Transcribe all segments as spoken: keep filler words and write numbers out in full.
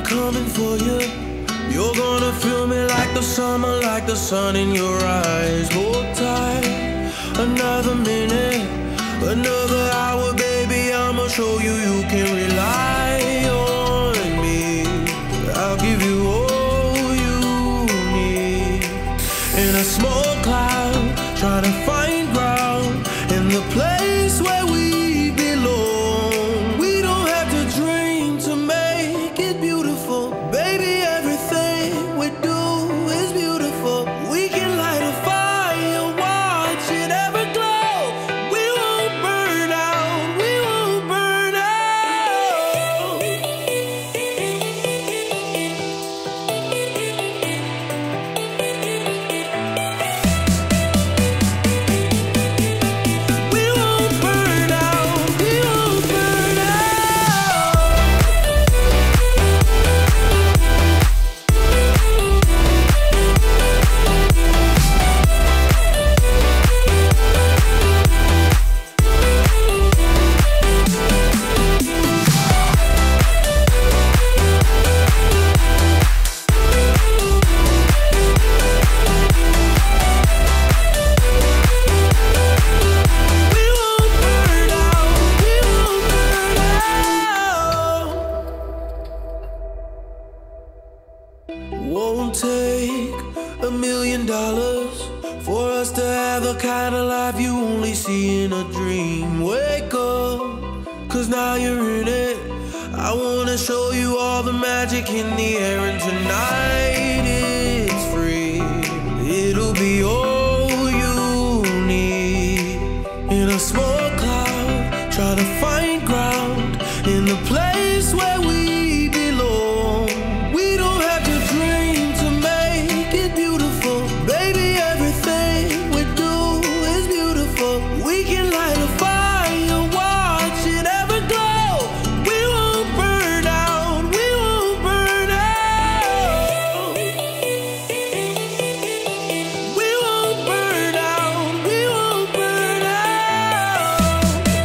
coming for you. You're gonna feel me like the summer, like the sun in your eyes. Hold tight, another minute, another hour, baby. I'ma show you you can rely on me. I'll give you all you need. In a small cloud, trying to find ground in the place where we belong. We don't have to dream to make it beautiful, baby. Everything we do is beautiful. We can light a fire, watch it ever glow. We won't burn out, we won't burn out. We won't burn out, we won't burn We won't burn out, we won't burn out. Won't take a million dollars for us to have the kind of life you only see in a dream. Wake up, cause now you're in it. I wanna show you all the magic in the air, and tonight it's free. It'll be all you need. In a small cloud, try to find ground in the place where we belong. We don't have to dream to make it beautiful, baby. Everything we do is beautiful. We can light a fire, watch it ever glow. We won't burn out, we won't burn out. We won't burn out, we won't burn out.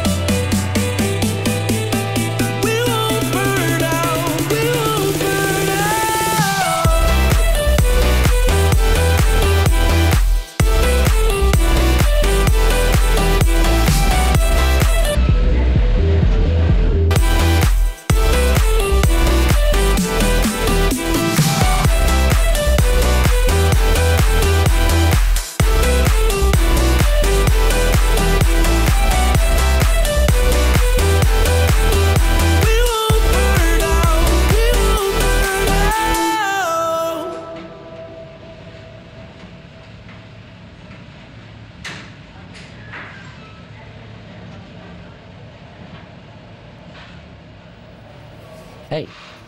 We won't burn out, we won't burn We won't burn out, we won't burn out. Hey,